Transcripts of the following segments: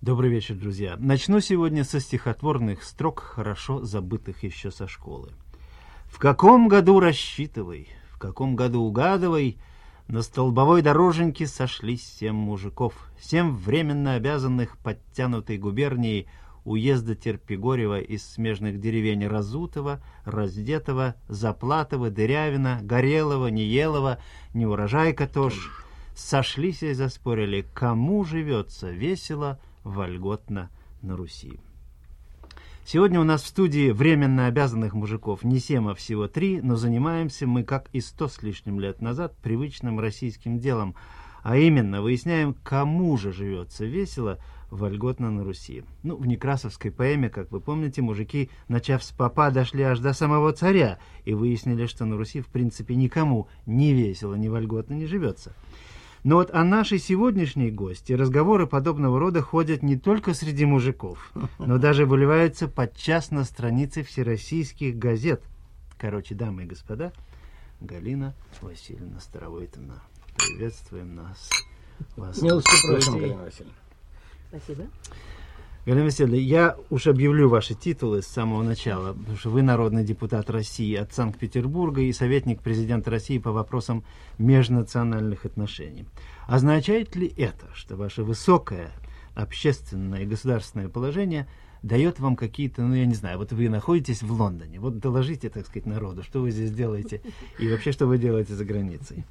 Добрый вечер, друзья. Начну сегодня со стихотворных строк, хорошо забытых еще со школы. В каком году рассчитывай, в каком году угадывай, на столбовой дороженьке сошлись 7 мужиков, 7 временно обязанных подтянутой губернией уезда Терпигорева из смежных деревень Разутова, Раздетова, Заплатова, Дырявина, Горелого, Неелова, Неурожайка тоже. Сошлись и заспорили, кому живется весело, вольготно на Руси. Сегодня у нас в студии временно обязанных мужиков не 7, а всего 3, но занимаемся мы, как и 100 с лишним лет назад, привычным российским делом, а именно выясняем, кому же живется весело, вольготно на Руси. В некрасовской поэме, как вы помните, мужики, начав с попа, дошли аж до самого царя и выяснили, что на Руси в принципе никому ни весело, ни вольготно не живется. Но вот о нашей сегодняшней гости разговоры подобного рода ходят не только среди мужиков, но даже выливаются подчас на страницы всероссийских газет. Короче, дамы и господа, Галина Васильевна Старовойтовна, приветствуем вас. Милости просим, Галина Васильевна. Спасибо. Галина Васильевна, я уж объявлю ваши титулы с самого начала, потому что вы народный депутат России от Санкт-Петербурга и советник президента России по вопросам межнациональных отношений. Означает ли это, что ваше высокое общественное и государственное положение дает вам какие-то, я не знаю, вот вы находитесь в Лондоне, вот доложите, так сказать, народу, что вы здесь делаете и вообще, что вы делаете за границей?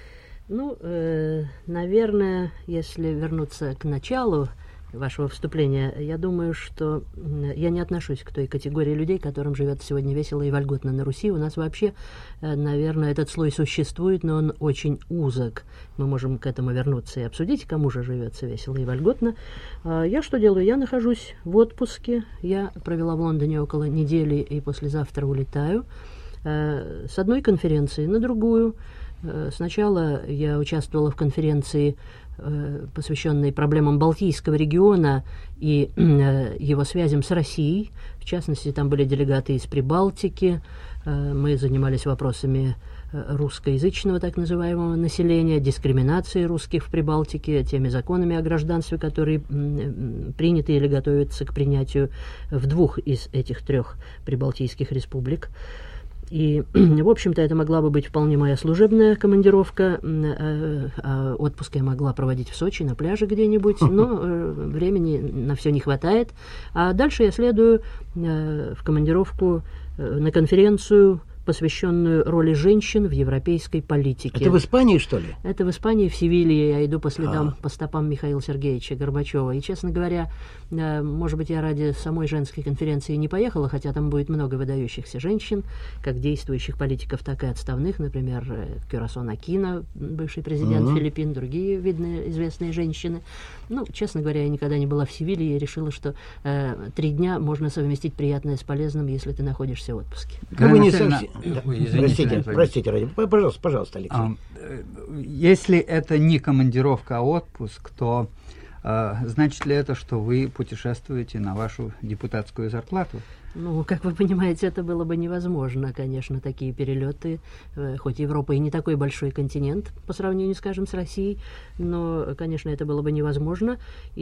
Наверное, если вернуться к началу вашего вступления, я думаю, что я не отношусь к той категории людей, которым живет сегодня весело и вольготно на Руси. У нас вообще, наверное, этот слой существует, но он очень узок. Мы можем к этому вернуться и обсудить, кому же живется весело и вольготно. Я что делаю? Я нахожусь в отпуске. Я провела в Лондоне около недели и послезавтра улетаю с одной конференции на другую. Сначала я участвовала в конференции, посвященной проблемам Балтийского региона и его связям с Россией. В частности, там были делегаты из Прибалтики. Мы занимались вопросами русскоязычного так называемого населения, дискриминации русских в Прибалтике, теми законами о гражданстве, которые приняты или готовятся к принятию в 2 из этих 3 прибалтийских республик. И, в общем-то, это могла бы быть вполне моя служебная командировка. Отпуск я могла проводить в Сочи, на пляже где-нибудь, но времени на все не хватает. А дальше я следую в командировку на конференцию, посвященную роли женщин в европейской политике. Это в Испании, что ли? Это в Испании, в Севилье. Я иду по стопам Михаила Сергеевича Горбачева. И, честно говоря, может быть, я ради самой женской конференции не поехала, хотя там будет много выдающихся женщин, как действующих политиков, так и отставных. Например, Кюрасон Акино, бывший президент Филиппин, другие видные, известные женщины. Честно говоря, я никогда не была в Севилье и решила, что 3 дня можно совместить приятное с полезным, если ты находишься в отпуске. Вы не совсем... Простите, пожалуйста, Алексей. Если это не командировка, а отпуск, то значит ли это, что вы путешествуете на вашу депутатскую зарплату? Как вы понимаете, это было бы невозможно, конечно, такие перелеты, хоть Европа и не такой большой континент по сравнению, скажем, с Россией, но, конечно, это было бы невозможно,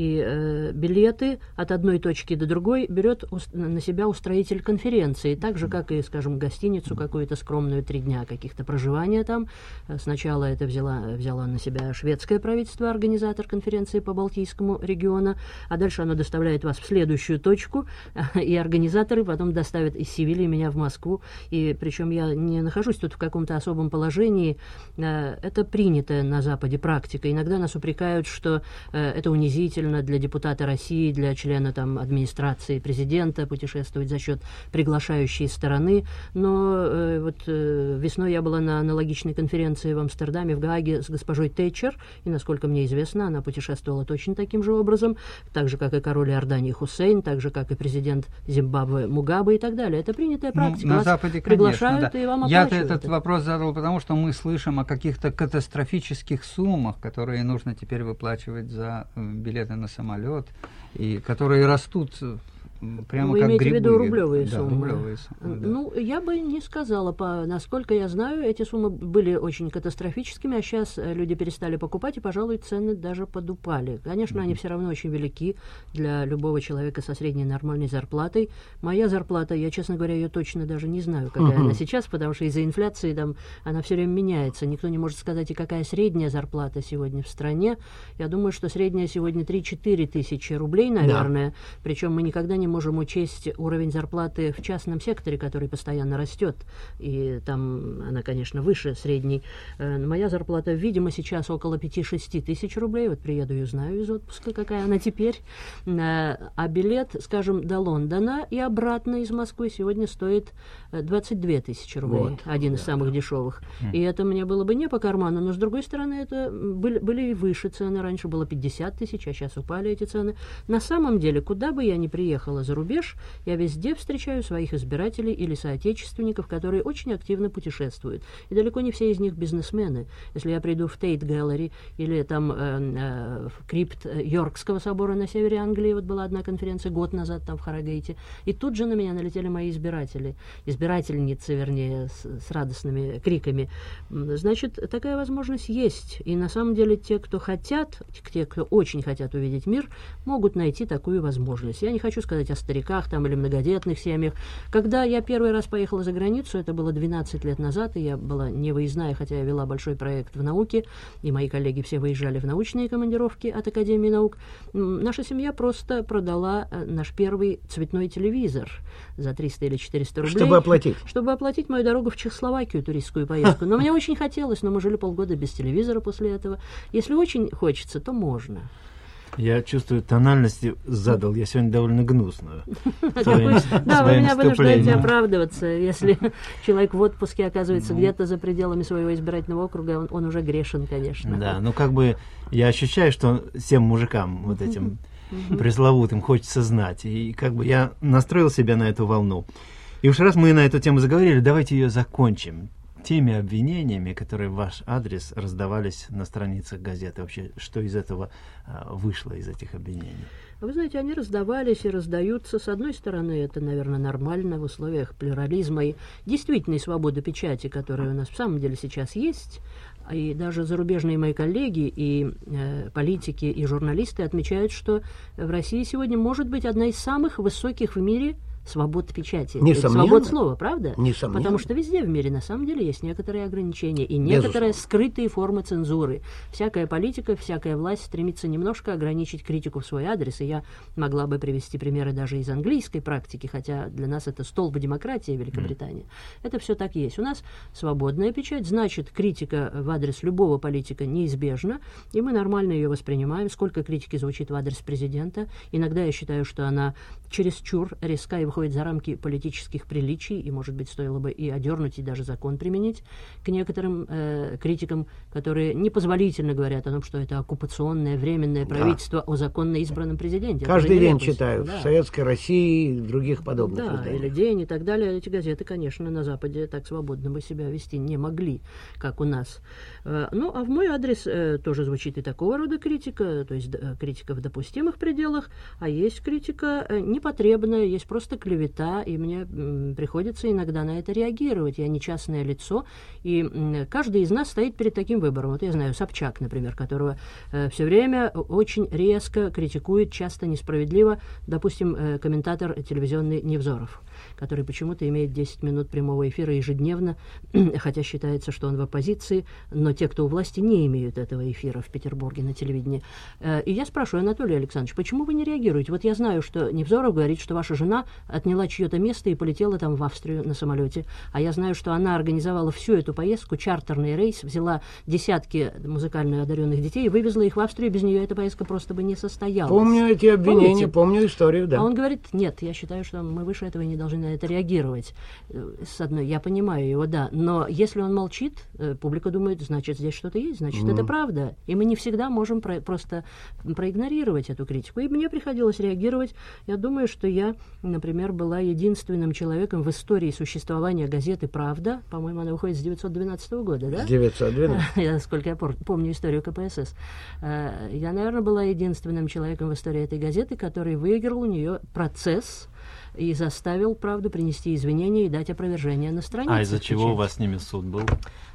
и билеты от одной точки до другой берет на себя устроитель конференции, так же, как и, скажем, гостиницу какую-то скромную 3 дня каких-то проживания там. Сначала это взяла на себя шведское правительство, организатор конференции по Балтийскому региону, а дальше оно доставляет вас в следующую точку, и организаторы потом доставят из Севильи меня в Москву. И причем я не нахожусь тут в каком-то особом положении. Это принятая на Западе практика. Иногда нас упрекают, что это унизительно для депутата России, для члена администрации президента путешествовать за счет приглашающей стороны. Но весной я была на аналогичной конференции в Амстердаме, в Гааге с госпожой Тэтчер. И, насколько мне известно, она путешествовала точно таким же образом. Так же, как и король Иордании Хусейн, так же, как и президент Зимбабве Мугабе и так далее. Это принятая практика. На Западе, приглашают, конечно, да. И вам оплачивают. Я этот вопрос задал, потому что мы слышим о каких-то катастрофических суммах, которые нужно теперь выплачивать за билеты на самолет, и которые растут прямо Вы как имеете грибы. в виду рублевые суммы? Рублевые суммы, да. Ну, я бы не сказала. Насколько я знаю, эти суммы были очень катастрофическими, а сейчас люди перестали покупать, и, пожалуй, цены даже подупали. Конечно, они все равно очень велики для любого человека со средней нормальной зарплатой. Моя зарплата, я, честно говоря, ее точно даже не знаю, какая она сейчас, потому что из-за инфляции там она все время меняется. Никто не может сказать, и какая средняя зарплата сегодня в стране. Я думаю, что средняя сегодня 3-4 тысячи рублей, наверное. Да. Причем мы никогда не можем учесть уровень зарплаты в частном секторе, который постоянно растет. И там она, конечно, выше средней. Моя зарплата, видимо, сейчас около 5-6 тысяч рублей. Вот приеду и узнаю из отпуска, какая она теперь. А билет, скажем, до Лондона и обратно из Москвы сегодня стоит 22 тысячи рублей. Вот, один из самых дешевых. И это мне было бы не по карману, но, с другой стороны, это были и выше цены. Раньше было 50 тысяч, а сейчас упали эти цены. На самом деле, куда бы я ни приехала за рубеж, я везде встречаю своих избирателей или соотечественников, которые очень активно путешествуют. И далеко не все из них бизнесмены. Если я приду в Тейт Гэллери или там в крипт Йоркского собора на севере Англии, вот была одна конференция год назад там в Харрогейте, и тут же на меня налетели мои избирательницы, вернее, с радостными криками. Значит, такая возможность есть. И на самом деле те, кто очень хотят увидеть мир, могут найти такую возможность. Я не хочу сказать о стариках там, или многодетных семьях. Когда я первый раз поехала за границу, это было 12 лет назад, и я была не выездная, хотя я вела большой проект в науке, и мои коллеги все выезжали в научные командировки от Академии наук. Наша семья просто продала наш первый цветной телевизор за 300 или 400 рублей. Чтобы оплатить? Чтобы оплатить мою дорогу в Чехословакию, туристскую поездку. Но мне очень хотелось, но мы жили полгода без телевизора после этого. Если очень хочется, то можно. Я чувствую, тональность задал я сегодня довольно гнусную. Да, вы меня вынуждаете оправдываться. Если человек в отпуске оказывается где-то за пределами своего избирательного округа, он уже грешен, конечно. Да, ну как бы я ощущаю, что всем мужикам вот этим пресловутым хочется знать. И как бы я настроил себя на эту волну. И уж раз мы на эту тему заговорили, давайте ее закончим теми обвинениями, которые в ваш адрес раздавались на страницах газеты. Вообще, что из этого вышло, из этих обвинений? Вы знаете, они раздавались и раздаются. С одной стороны, это, наверное, нормально в условиях плюрализма и действительной свободы печати, которая у нас в самом деле сейчас есть. И даже зарубежные мои коллеги и политики, и журналисты отмечают, что в России сегодня может быть одна из самых высоких в мире свобод печати, свобод слова, правда? Несомненно. Потому что везде в мире на самом деле есть некоторые ограничения и некоторые скрытые формы цензуры. Всякая политика, всякая власть стремится немножко ограничить критику в свой адрес, и я могла бы привести примеры даже из английской практики, хотя для нас это столб демократии Великобритании. Это все так есть. У нас свободная печать, значит, критика в адрес любого политика неизбежна, и мы нормально ее воспринимаем. Сколько критики звучит в адрес президента. Иногда я считаю, что она чересчур резка и выходит за рамки политических приличий, и, может быть, стоило бы и одернуть, и даже закон применить к некоторым критикам, которые непозволительно говорят о том, что это оккупационное временное правительство о законно избранном президенте. Каждый день читают в Советской России и других подобных изданиях. Или «День» и так далее. Эти газеты, конечно, на Западе так свободно бы себя вести не могли, как у нас. Ну, а в мой адрес тоже звучит и такого рода критика, то есть критика в допустимых пределах, а есть критика непотребная, есть просто клевета, и мне приходится иногда на это реагировать. Я не частное лицо, и каждый из нас стоит перед таким выбором. Вот я знаю Собчак, например, которого все время очень резко критикует, часто несправедливо, допустим, комментатор телевизионный Невзоров, который почему-то имеет 10 минут прямого эфира ежедневно, хотя считается, что он в оппозиции, но те, кто у власти, не имеют этого эфира в Петербурге на телевидении. И я спрашиваю: Анатолий Александрович, почему вы не реагируете? Вот я знаю, что Невзоров говорит, что ваша жена отняла чье-то место и полетела там в Австрию на самолете, а я знаю, что она организовала всю эту поездку, чартерный рейс, взяла десятки музыкально одаренных детей и вывезла их в Австрию, без нее эта поездка просто бы не состоялась. Помню эти обвинения, помню историю, да. А он говорит: нет, я считаю, что мы выше этого не должны на это реагировать. С одной, я понимаю его, да, но если он молчит, публика думает, значит, здесь что-то есть, значит, это правда. И мы не всегда можем просто проигнорировать эту критику. И мне приходилось реагировать. Я думаю, что я, например, например, была единственным человеком в истории существования газеты «Правда». По-моему, она выходит с 912 года, да? С 912. Насколько я помню историю КПСС. Я, наверное, была единственным человеком в истории этой газеты, который выиграл у нее процесс и заставил «Правду» принести извинения и дать опровержение на странице. А из-за чего у вас с ними суд был?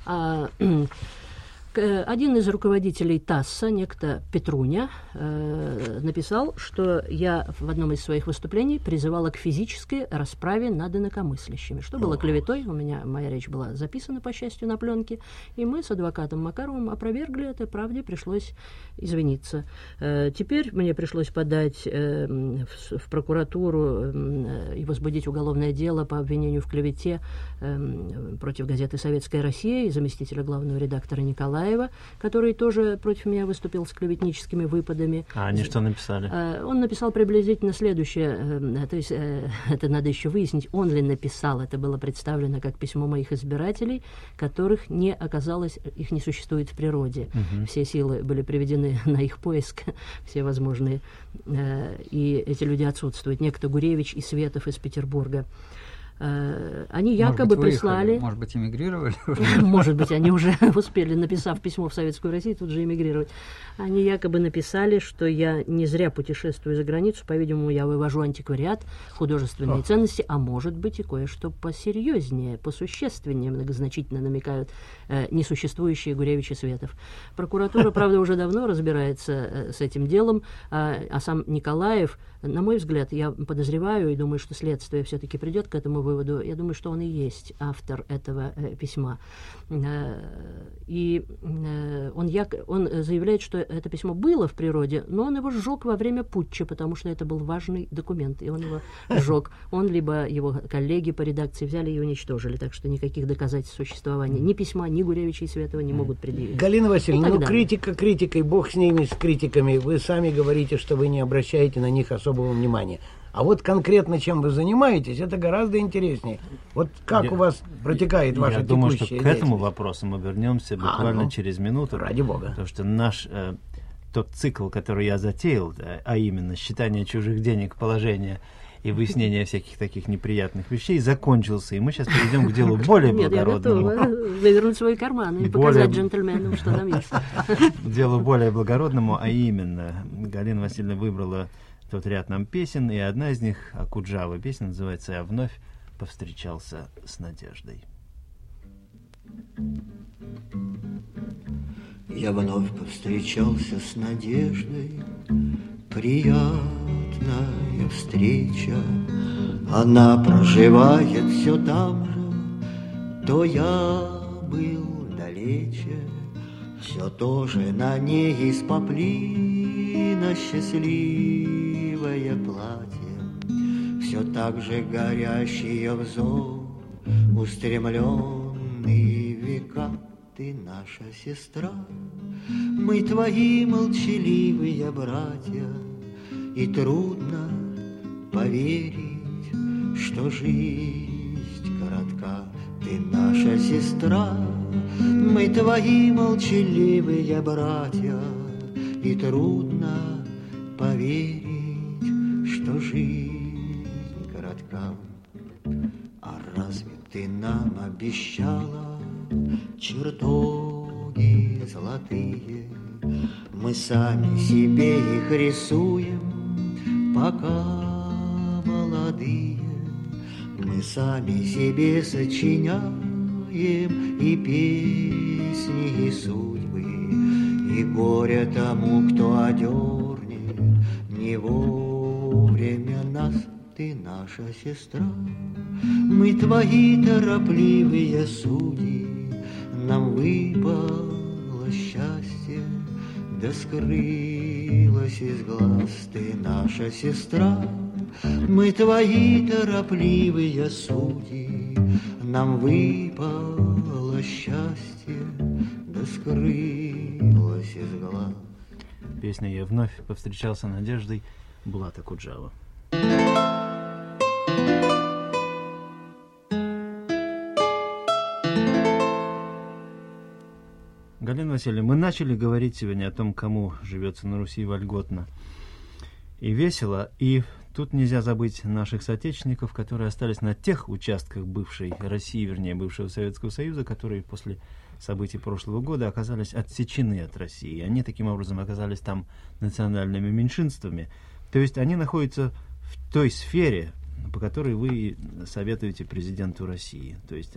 Один из руководителей ТАССа, некто Петруня, написал, что я в одном из своих выступлений призывала к физической расправе над инакомыслящими, что было клеветой. Моя речь была записана, по счастью, на пленке, и мы с адвокатом Макаровым опровергли это. «Правде» пришлось извиниться. Теперь мне пришлось подать в прокуратуру и возбудить уголовное дело по обвинению в клевете против газеты «Советская Россия» и заместителя главного редактора Николаева, который тоже против меня выступил с клеветническими выпадами. А они что написали? Он написал приблизительно следующее, то есть это надо еще выяснить, он ли написал, это было представлено как письмо моих избирателей, которых не оказалось, их не существует в природе. Все силы были приведены на их поиск, все возможные, и эти люди отсутствуют. Некто Гуревич и Светов из Петербурга. Они якобы прислали... Может быть, эмигрировали? Может быть, они уже успели, написав письмо в Советскую Россию, тут же эмигрировать. Они якобы написали, что я не зря путешествую за границу, по-видимому, я вывожу антиквариат, художественные ценности, а может быть и кое-что посерьезнее, посущественнее, многозначительно намекают несуществующие Гуревич и Светов. Прокуратура, правда, уже давно разбирается с этим делом, а сам Николаев, на мой взгляд, я подозреваю и думаю, что следствие все-таки придет к этому выводу. Я думаю, что он и есть автор этого письма. И он заявляет, что это письмо было в природе, но он его сжег во время путча, потому что это был важный документ, и он его сжег. Он либо его коллеги по редакции взяли и уничтожили, так что никаких доказательств существования ни письма, ни Гуревича и Светова не могут предъявить. Галина Васильевна, критика критикой, бог с ними, с критиками. Вы сами говорите, что вы не обращаете на них особого внимания. А вот конкретно чем вы занимаетесь, это гораздо интереснее. Вот как у вас протекает ваша текущая деятельность? Я думаю, что к этому вопросу мы вернемся буквально через минуту. Ради бога. Потому что наш тот цикл, который я затеял, а именно считание чужих денег, положение и выяснение всяких таких неприятных вещей, закончился. И мы сейчас перейдем к делу более благородному. Нет, я готова вывернуть свои карманы и показать джентльменам, что там есть. Делу более благородному, а именно Галина Васильевна выбрала тот ряд нам песен, и одна из них, Акуджава песня, называется «Я вновь повстречался с надеждой». Я вновь повстречался с надеждой, приятная встреча. Она проживает все там же, то я был далече. Все тоже на ней из поплина счастливое платье, все так же горящий взор, устремленный в века. Ты наша сестра, мы твои молчаливые братья, и трудно поверить, что жизнь коротка. Ты наша сестра, мы твои молчаливые братья, и трудно поверить, что жизнь коротка. А разве ты нам обещала чертоги золотые? Мы сами себе их рисуем, пока молодые. Мы сами себе сочиняем и песни, и судьбы, и горе тому, кто одернет не вовремя нас. Ты наша сестра, мы твои торопливые судьи. Нам выпало счастье, да скрылось из глаз. Ты наша сестра, мы твои торопливые судьи. Нам выпало счастье, да скрылось из глаз. Песня «Я вновь повстречался с надеждой» Булата Акуджава. Галина Васильевна, мы начали говорить сегодня о том, кому живется на Руси вольготно и весело, и тут нельзя забыть наших соотечественников, которые остались на тех участках бывшей России, вернее, бывшего Советского Союза, которые после событий прошлого года оказались отсечены от России. Они таким образом оказались там национальными меньшинствами. То есть они находятся в той сфере, по которой вы советуете президенту России. То есть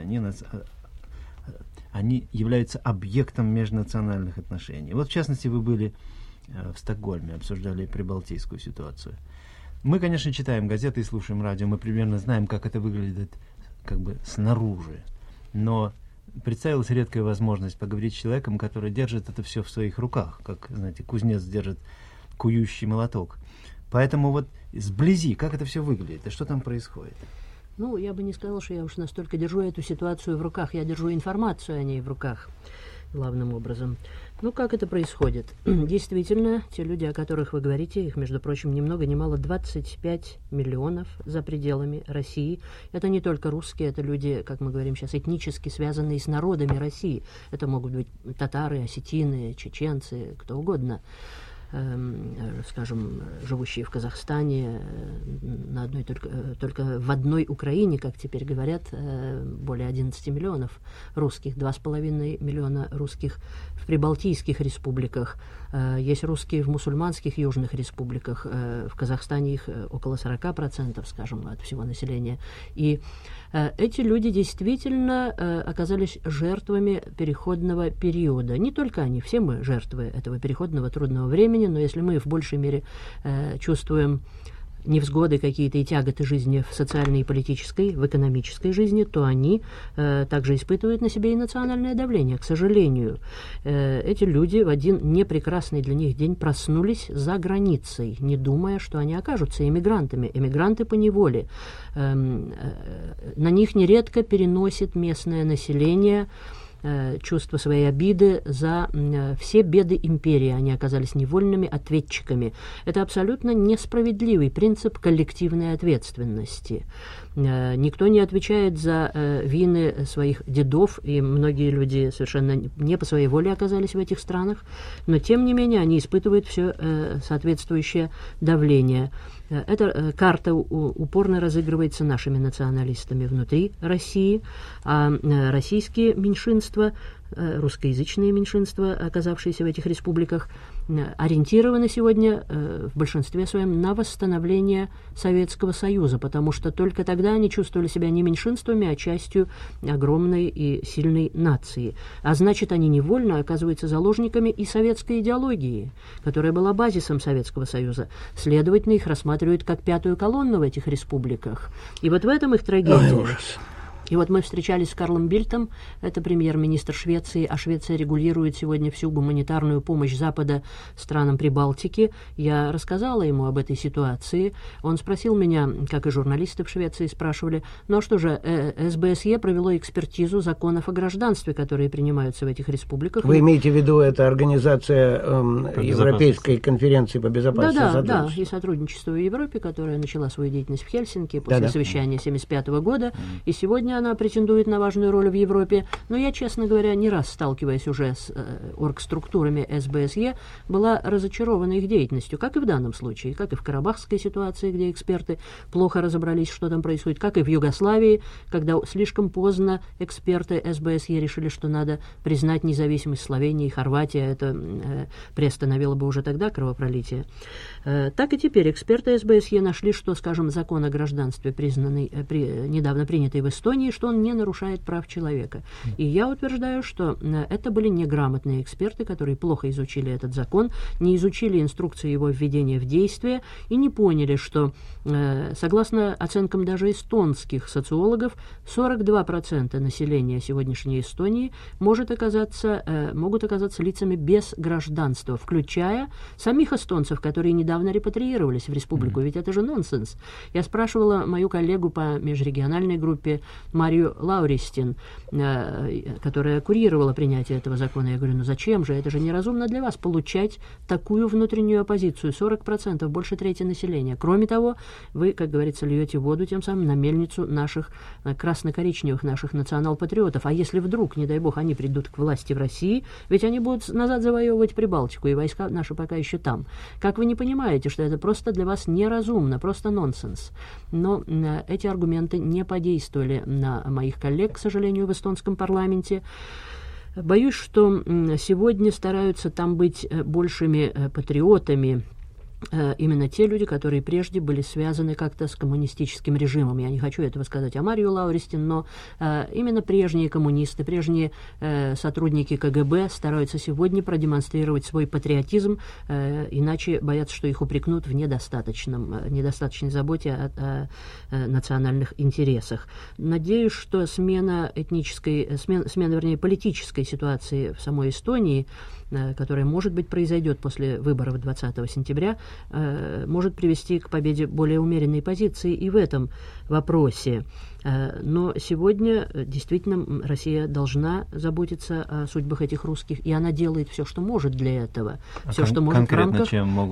они являются объектом межнациональных отношений. Вот, в частности, вы были в Стокгольме, обсуждали прибалтийскую ситуацию. Мы, конечно, читаем газеты и слушаем радио, мы примерно знаем, как это выглядит как бы снаружи. Но представилась редкая возможность поговорить с человеком, который держит это все в своих руках, как, знаете, кузнец держит кующий молоток. Поэтому вот сблизи, как это все выглядит и что там происходит? Ну, я бы не сказала, что я уж настолько держу эту ситуацию в руках. Я держу информацию о ней в руках, главным образом. Ну, как это происходит? Действительно, те люди, о которых вы говорите, их, между прочим, ни много ни мало 25 миллионов за пределами России. Это не только русские, это люди, как мы говорим сейчас, этнически связанные с народами России. Это могут быть татары, осетины, чеченцы, кто угодно. Скажем, живущие в Казахстане, только в одной Украине, как теперь говорят, более 11 миллионов русских, 2,5 миллиона русских в прибалтийских республиках, есть русские в мусульманских южных республиках, в Казахстане их около 40%, скажем, от всего населения. И эти люди действительно оказались жертвами переходного периода. Не только они, все мы жертвы этого переходного трудного времени, но если мы в большей мере чувствуем невзгоды какие-то и тяготы жизни в социальной и политической, в экономической жизни, то они также испытывают на себе и национальное давление. К сожалению, эти люди в один непрекрасный для них день проснулись за границей, не думая, что они окажутся эмигрантами. Эмигранты по неволе. На них нередко переносит местное население чувство своей обиды за все беды империи. Они оказались невольными ответчиками. Это абсолютно несправедливый принцип коллективной ответственности. Никто не отвечает за вины своих дедов, и многие люди совершенно не по своей воле оказались в этих странах, но тем не менее они испытывают все соответствующее давление. Эта карта упорно разыгрывается нашими националистами внутри России, а российские меньшинства, русскоязычные меньшинства, оказавшиеся в этих республиках, ориентированы сегодня в большинстве своем на восстановление Советского Союза, потому что только тогда они чувствовали себя не меньшинствами, а частью огромной и сильной нации. А значит, они невольно оказываются заложниками и советской идеологии, которая была базисом Советского Союза. Следовательно, их рассматривают как пятую колонну в этих республиках. И вот в этом их трагедия. И вот мы встречались с Карлом Бильтом, это премьер-министр Швеции, а Швеция регулирует сегодня всю гуманитарную помощь Запада странам Прибалтики. Я рассказала ему об этой ситуации. Он спросил меня, как и журналисты в Швеции спрашивали, ну а что же, СБСЕ провело экспертизу законов о гражданстве, которые принимаются в этих республиках. Вы имеете в виду, это организация Европейской конференции по безопасности? Да, и сотрудничество в Европе, которая начала свою деятельность в Хельсинки после совещания 1975 года, и сегодня она претендует на важную роль в Европе. Но я, честно говоря, не раз сталкиваясь уже с оргструктурами СБСЕ, была разочарована их деятельностью, как и в данном случае, как и в карабахской ситуации, где эксперты плохо разобрались, что там происходит, как и в Югославии, когда слишком поздно эксперты СБСЕ решили, что надо признать независимость Словении и Хорватии. Это приостановило бы уже тогда кровопролитие. Так и теперь эксперты СБСЕ нашли, что, скажем, закон о гражданстве, признанный, недавно принятый в Эстонии, что он не нарушает прав человека. И я утверждаю, что это были неграмотные эксперты, которые плохо изучили этот закон, не изучили инструкции его введения в действие и не поняли, что, согласно оценкам даже эстонских социологов, 42% населения сегодняшней Эстонии могут оказаться лицами без гражданства, включая самих эстонцев, которые недавно репатриировались в республику. Ведь это же нонсенс. Я спрашивала мою коллегу по межрегиональной группе Марию Лауристин, которая курировала принятие этого закона. Я говорю, ну зачем же? Это же неразумно для вас получать такую внутреннюю оппозицию. 40%, больше трети населения. Кроме того, вы, как говорится, льете воду тем самым на мельницу наших красно-коричневых, наших национал-патриотов. А если вдруг, не дай бог, они придут к власти в России, ведь они будут назад завоевывать Прибалтику, и войска наши пока еще там. Как вы не понимаете, что это просто для вас неразумно, просто нонсенс? Но эти аргументы не подействовали на моих коллег, к сожалению, в эстонском парламенте. Боюсь, что сегодня стараются там быть большими патриотами именно те люди, которые прежде были связаны как-то с коммунистическим режимом. Я не хочу этого сказать о Марию Лауристин, но именно прежние коммунисты, прежние сотрудники КГБ стараются сегодня продемонстрировать свой патриотизм, иначе боятся, что их упрекнут в недостаточной заботе о национальных интересах. Надеюсь, что смена политической ситуации в самой Эстонии, которая, может быть, произойдет после выборов 20 сентября, может привести к победе более умеренной позиции и в этом вопросе. Но сегодня действительно Россия должна заботиться о судьбах этих русских, и она делает все, что может для этого. Все, что может в рамках.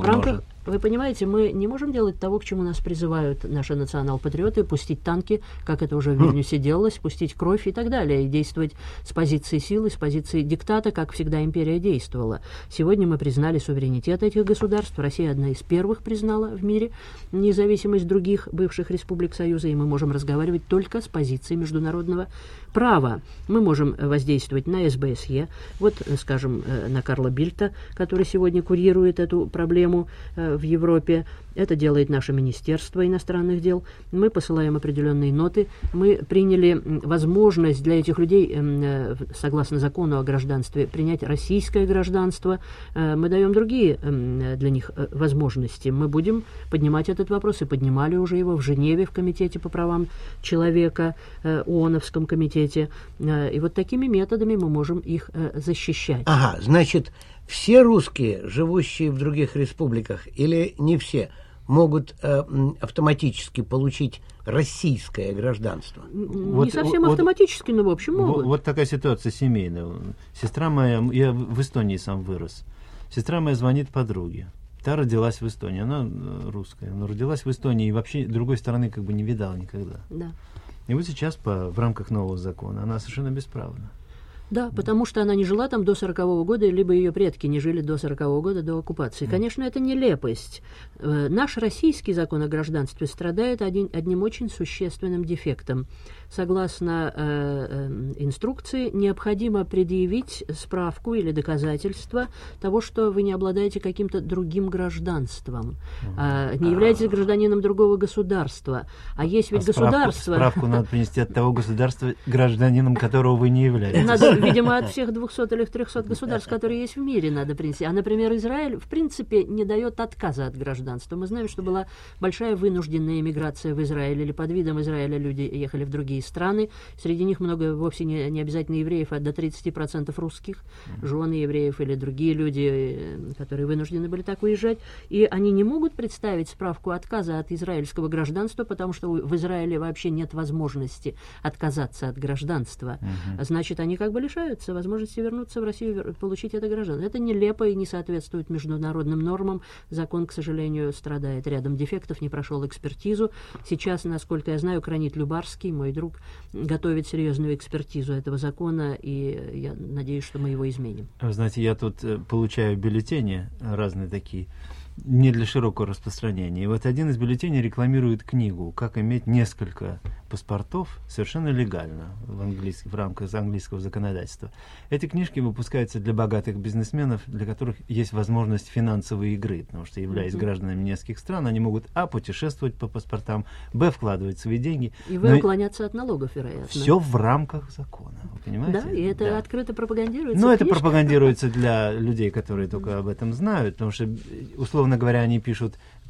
Вы понимаете, мы не можем делать того, к чему нас призывают наши национал-патриоты, пустить танки, как это уже в Вильнюсе делалось, пустить кровь и так далее, и действовать с позиции силы, с позиции диктата, как всегда империя действовала. Сегодня мы признали суверенитет этих государств. Россия одна из первых признала в мире независимость других бывших республик Союза, и мы можем разговаривать только с позиции международного права. Мы можем воздействовать на СБСЕ, вот, скажем, на Карла Бильта, который сегодня курирует эту проблему в Европе. Это делает наше Министерство иностранных дел. Мы посылаем определенные ноты. Мы приняли возможность для этих людей, согласно закону о гражданстве, принять российское гражданство. Мы даем другие для них возможности. Мы будем поднимать этот вопрос, и поднимали уже его в Женеве, в Комитете по правам человека, ООНовском комитете. И вот такими методами мы можем их защищать. Ага, значит, все русские, живущие в других республиках, или не все, могут автоматически получить российское гражданство? Не совсем автоматически, но в общем могут. Вот такая ситуация семейная. Сестра моя, я в Эстонии сам вырос. Сестра моя звонит подруге. Та родилась в Эстонии, она русская, но родилась в Эстонии и вообще другой стороны как бы не видала никогда. Да. И вот сейчас в рамках нового закона она совершенно бесправна. Да, потому что она не жила там до 40-го года, либо ее предки не жили до 40-го года, до оккупации. Конечно, это нелепость. Наш российский закон о гражданстве страдает одним очень существенным дефектом. Согласно инструкции, необходимо предъявить справку или доказательство того, что вы не обладаете каким-то другим гражданством, не являетесь гражданином другого государства. А есть ведь государство... Справку надо принести от того государства, гражданином которого вы не являетесь. Надо, видимо, от всех 200 или 300 государств, которые есть в мире, надо принести. А, например, Израиль, в принципе, не дает отказа от гражданства. Мы знаем, что была большая вынужденная эмиграция в Израиль, или под видом Израиля люди ехали в другие страны. Среди них много вовсе не обязательно евреев, а до 30% русских, жены евреев или другие люди, которые вынуждены были так уезжать. И они не могут представить справку отказа от израильского гражданства, потому что в Израиле вообще нет возможности отказаться от гражданства. Значит, они как бы лишаются возможности вернуться в Россию, получить это гражданство. Это нелепо и не соответствует международным нормам. Закон, к сожалению, страдает рядом дефектов, не прошел экспертизу. Сейчас, насколько я знаю, Кранит Любарский, мой друг, готовит серьезную экспертизу этого закона, и я надеюсь, что мы его изменим. Вы знаете, я тут получаю бюллетени разные такие, не для широкого распространения. И вот один из бюллетеней рекламирует книгу «Как иметь несколько паспортов совершенно легально» в рамках английского законодательства. Эти книжки выпускаются для богатых бизнесменов, для которых есть возможность финансовой игры, потому что, являясь гражданами нескольких стран, они могут путешествовать по паспортам, вкладывать свои деньги. И уклоняться от налогов, вероятно. Все в рамках закона, вы понимаете? Да, и это открыто пропагандируется. Но это пропагандируется для людей, которые только об этом знают, потому что, условно говоря, они пишут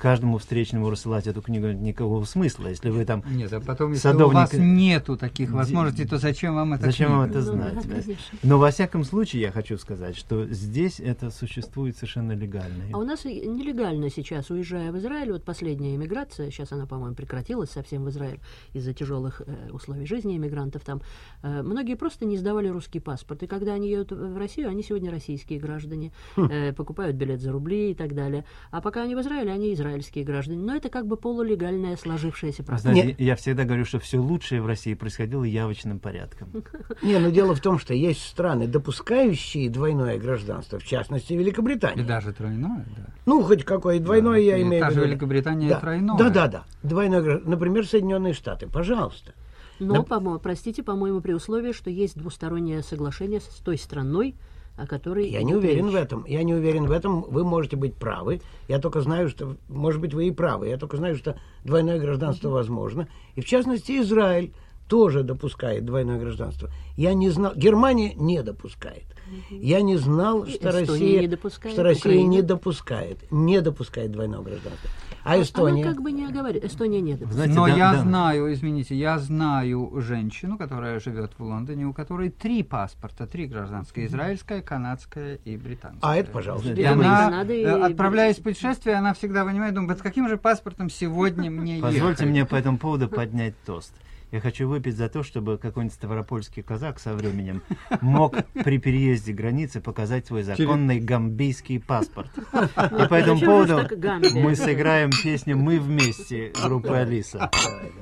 каждому встречному рассылать эту книгу никакого смысла. Если вы там Нет, а потом, если садовник... у вас нету таких возможностей, то зачем вам это Зачем вам книга? это знать? да, Да? конечно. Но во всяком случае я хочу сказать, что здесь это существует совершенно легально. А у нас и нелегально сейчас, уезжая в Израиль, вот последняя эмиграция, сейчас она, по-моему, прекратилась совсем в Израиль из-за тяжелых условий жизни иммигрантов там, многие просто не сдавали русский паспорт. И когда они едут в Россию, они сегодня российские граждане, покупают билет за рубли и так далее. А пока они в Израиле, они израильские граждане. Но это как бы полулегальная сложившаяся практика. Знаете, я всегда говорю, что все лучшее в России происходило явочным порядком. Не, но дело в том, что есть страны, допускающие двойное гражданство, в частности, И Великобритания. даже тройное, да. Ну, хоть какое двойное, Да, я и имею в та же виду. Великобритания Да. тройное. Да. Двойное гражданство. Например, Соединенные Штаты. Пожалуйста. Но, по-моему, при условии, что есть двустороннее соглашение с той страной, о которой... Я не идет уверен речь. в этом. Я не уверен в этом. Вы можете быть правы. Я только знаю, что... Может быть, вы и правы. Я только знаю, что двойное гражданство возможно. И, в частности, Израиль тоже допускает двойное гражданство. Я не знал... Германия не допускает. Я не знал, И что Эстония Россия... не допускает, что Россия Украина. не допускает двойного гражданства. А Эстония... Она как бы не оговаривает. Эстония не допускает. Знаете, Но да, я да. знаю, извините, я знаю женщину, которая живет в Лондоне, у которой 3 паспорта, 3 гражданское: израильское, канадское и британское. А это, пожалуйста. И Знаете, Думаю, она, Канады и отправляясь в путешествие, она всегда понимает, думает, с каким же паспортом сегодня мне ехать? Позвольте мне по этому поводу поднять тост. Я хочу выпить за то, чтобы какой-нибудь ставропольский казак со временем мог при переезде границы показать свой законный гамбийский паспорт. И по этому Зачем же поводу так Гамбия? мы сыграем песню «Мы вместе» группы «Алиса».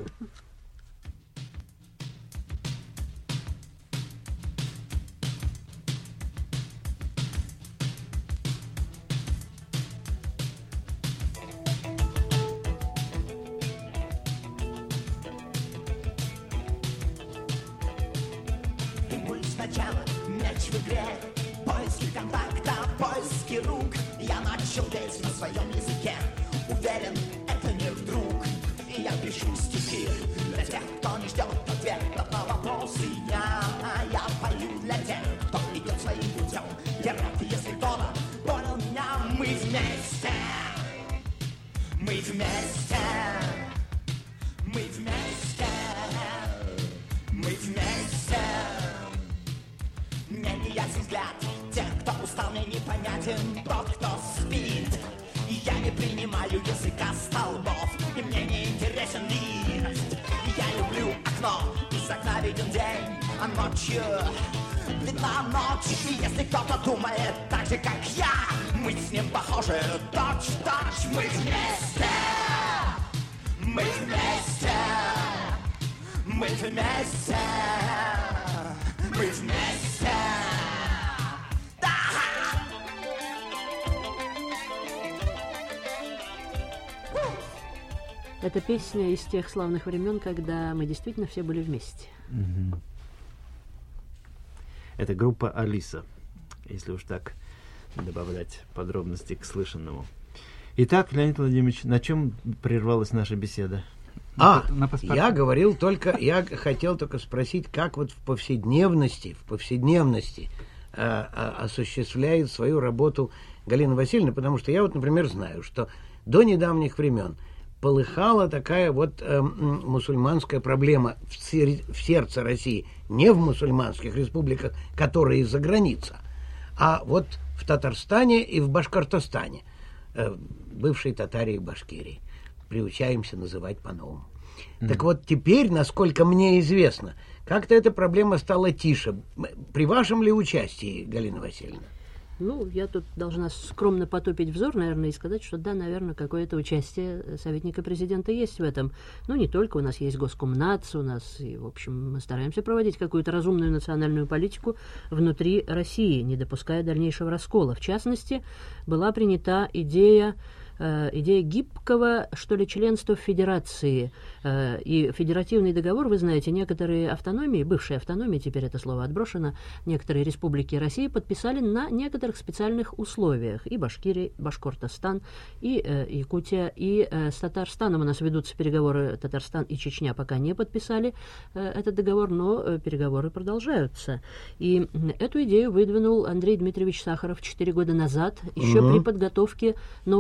Мы сначала мяч в игре, поиски контакта, поиски рук. Я начал петь на своем языке, уверен, это не вдруг. И я пишу стихи для тех, кто не ждет ответа на вопросы. Я пою для тех, кто идет своим путем. Я рад, если кто-то понял меня. Мы вместе, мы вместе, мы вместе, мы вместе. Мне не ясен взгляд тех, кто устал, мне непонятен тот, кто спит. И я не принимаю языка столбов, и мне не интересен лист. И я люблю окно, из окна виден день, а ночью видна ночь. И если кто-то думает так же, как я, мы с ним похожи точь-в-точь. Мы вместе, мы вместе, мы вместе. Мы вместе. Да! Это песня из тех славных времен, когда мы действительно все были вместе. Это группа «Алиса», если уж так добавлять подробности к слышанному. Итак, Леонид Владимирович, на чем прервалась наша беседа? На паспортах. Я хотел только спросить, как вот в повседневности осуществляет свою работу Галина Васильевна, потому что я вот, например, знаю, что до недавних времен полыхала такая вот мусульманская проблема в сердце России, не в мусульманских республиках, которые за граница, а вот в Татарстане и в Башкортостане, бывшей Татарии и Башкирии. Приучаемся называть по-новому. Так вот, теперь, насколько мне известно, как-то эта проблема стала тише. При вашем ли участии, Галина Васильевна? Ну, я тут должна скромно потупить взор, наверное, и сказать, что да, наверное, какое-то участие советника президента есть в этом. Ну, не только, у нас есть Госкомнадз, у нас, и, в общем, мы стараемся проводить какую-то разумную национальную политику внутри России, не допуская дальнейшего раскола. В частности, была принята идея гибкого, что ли, членства в федерации. И федеративный договор, вы знаете, некоторые автономии, бывшие автономии, теперь это слово отброшено, некоторые республики России подписали на некоторых специальных условиях. И Башкирия, Башкортостан, и Якутия, и с Татарстаном у нас ведутся переговоры. Татарстан и Чечня пока не подписали этот договор, но переговоры продолжаются. И эту идею выдвинул Андрей Дмитриевич Сахаров 4 года назад, еще при подготовке нового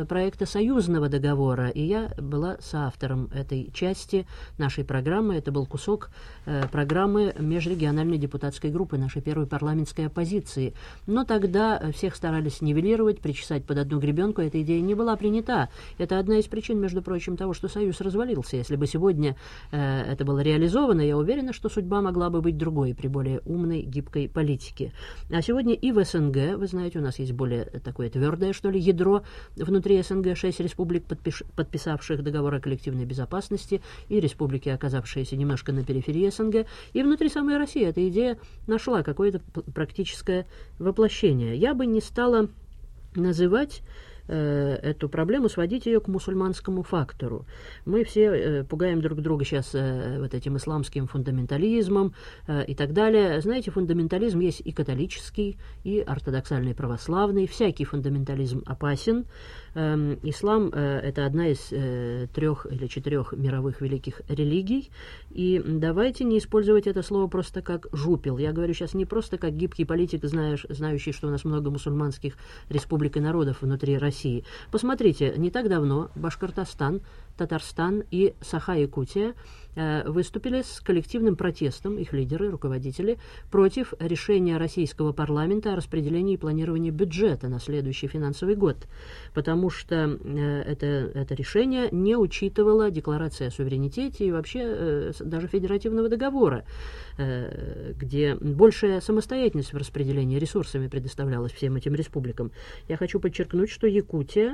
проекта союзного договора, и я была соавтором этой части нашей программы. Это был кусок программы межрегиональной депутатской группы нашей первой парламентской оппозиции. Но тогда всех старались нивелировать, причесать под одну гребенку. Эта идея не была принята. Это одна из причин, между прочим, того, что Союз развалился. Если бы сегодня это было реализовано, я уверена, что судьба могла бы быть другой при более умной, гибкой политике. А сегодня и в СНГ, вы знаете, у нас есть более такое твердое, что ли, ядро внутри СНГ, 6 республик, подписавших договор о коллективной безопасности, и республики, оказавшиеся немножко на периферии СНГ, и внутри самой России эта идея нашла какое-то практическое воплощение. Я бы не стала называть эту проблему, сводить ее к мусульманскому фактору. Мы все пугаем друг друга сейчас вот этим исламским фундаментализмом и так далее. Знаете, фундаментализм есть и католический, и ортодоксальный православный. Всякий фундаментализм опасен. Ислам – это одна из 3 или 4 мировых великих религий. И давайте не использовать это слово просто как жупел. Я говорю сейчас не просто как гибкий политик, знающий, что у нас много мусульманских республик и народов внутри России. Посмотрите, не так давно Башкортостан, Татарстан и Саха-Якутия выступили с коллективным протестом, их лидеры, руководители, против решения российского парламента о распределении и планировании бюджета на следующий финансовый год, потому что это решение не учитывало декларации о суверенитете и вообще даже федеративного договора, где большая самостоятельность в распределении ресурсами предоставлялась всем этим республикам. Я хочу подчеркнуть, что якуты,